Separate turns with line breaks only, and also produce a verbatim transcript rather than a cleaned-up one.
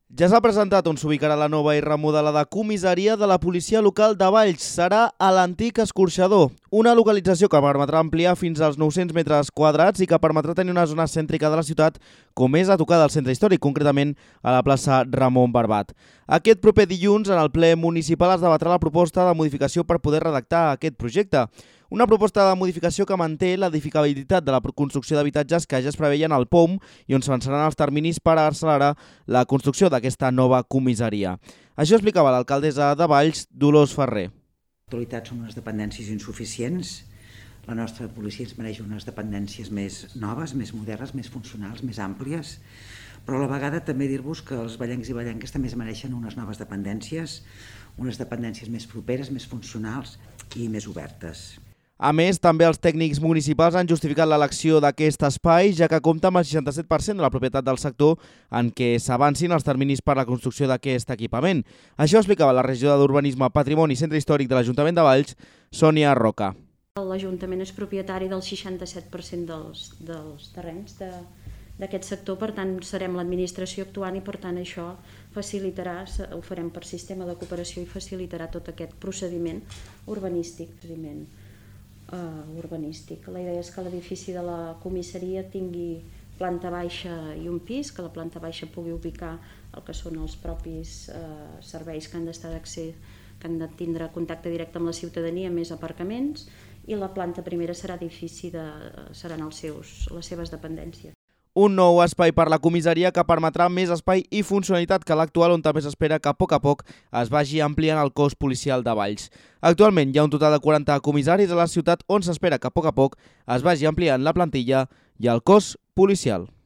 Ja s'ha presentat on s'ubicarà la nova i remodelada comissaria de la policia local de Valls. Serà a l'antic escorxador, una localització que permetrà ampliar fins als nou-cents metres quadrats i que permetrà tenir una zona cèntrica de la ciutat com és a tocar del centre històric, concretament a la plaça Ramon Barbat. Aquest proper dilluns, en el ple municipal, es debatrà la proposta de modificació per poder redactar aquest projecte. Una proposta de modificació que manté l'edificabilitat de la construcció d'habitatges que ja es preveien al P O M i on s'avançaran els terminis per accelerar la construcció d'aquesta nova comissaria. Això explicava l'alcaldessa de Valls, Dolors Ferrer.
En l'actualitat són unes dependències insuficients. La nostra policia es mereix unes dependències més noves, més modernes, més funcionals, més àmplies. Però a la vegada també dir-vos que els vallencs i vallenques també es mereixen unes noves dependències, unes dependències més properes, més funcionals i més obertes.
A més, també els tècnics municipals han justificat l'elecció d'aquest espai, ja que compta amb el seixanta-set per cent de la propietat del sector en què s'avancin els terminis per a la construcció d'aquest equipament. Això explicava la regidora d'Urbanisme, Patrimoni i Centre Històric de l'Ajuntament de Valls, Sònia Roca.
L'Ajuntament és propietari del seixanta-set per cent dels, dels terrenys de, d'aquest sector, per tant serem l'administració actuant i per tant això facilitarà, ho farem per sistema de cooperació i facilitarà tot aquest procediment urbanístic. procediment. Uh, urbanístic. La idea és que l'edifici de la comissaria tingui planta baixa i un pis, que la planta baixa pugui ubicar el que són els propis uh, serveis que han d'estar d'accés, que han de tindre contacte directe amb la ciutadania, més aparcaments, i la planta primera serà edifici de, seran els seus, les seves dependències.
Un nou espai per la comissaria que permetrà més espai i funcionalitat que l'actual, on també s'espera que a poc a poc es vagi ampliant el cos policial de Valls. Actualment hi ha un total de quaranta comissaris a la ciutat on s'espera que a poc a poc es vagi ampliant la plantilla i el cos policial.